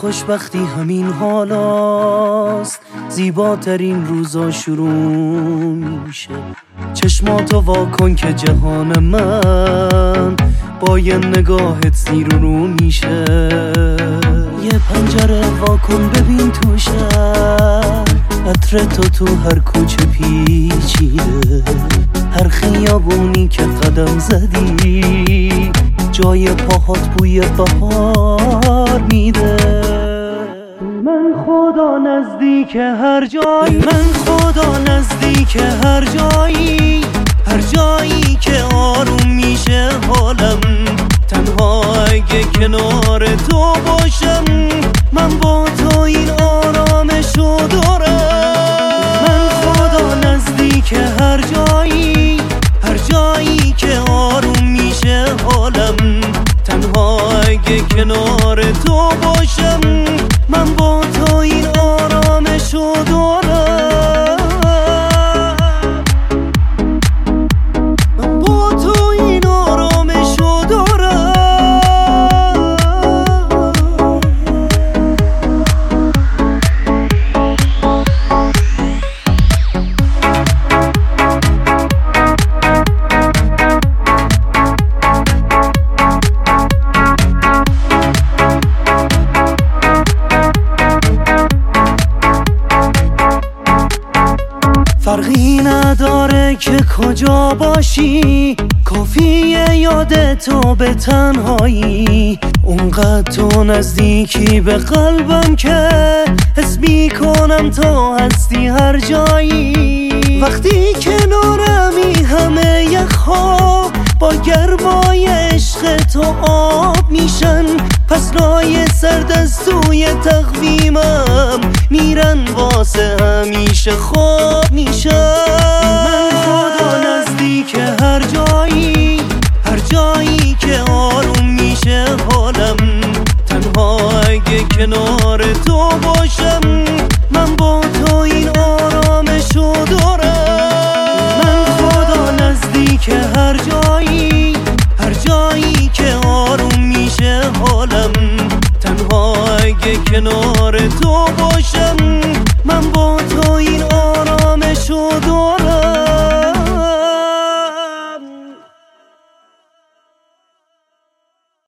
خوشبختی همین حالاست، زیباترین روزا شروع میشه. چشماتو واکن که جهان من با یه نگاهت زیر و رو میشه. یه پنجره واکن ببین تو شهر، عطر تو هر کوچه پیچیده. هر خیابونی که قدم زدی جای پاهات بوی بهار میده. من خدا نزدیک هر جایی، من خدا نزدیک هر جایی، هر جایی که آروم میشه حالم. تنها اگه کنار تو باشم من با تو این آرامشو دارم. من خدا نزدیک هر جایی، هر جایی که آروم میشه حالم. تنها اگه کنار تو باشم من با تو این آرامشو دارم. من با تو این آرامشو دارم. فرقی نداره که کجا باشی، کافیه یاد تو به تنهایی. اونقدر تو نزدیکی به قلبم که حس میکنم تو هستی هر جایی. وقتی کنارمی همه یخها با گرمای عشق تو آب میشن. فصلای سرد از توی تقویمم میرن واسه همیشه خواب میشن. من خدا نزدیک هر جایی، هر جایی که آروم میشه حالم. تنها اگه کنار تو باشم من با تو این آرامشو دارم. من خدا نزدیک هر جایی، هر جایی که آروم میشه حالم. تنها اگه کنار تو باشم من با تو این آرامشو دارم.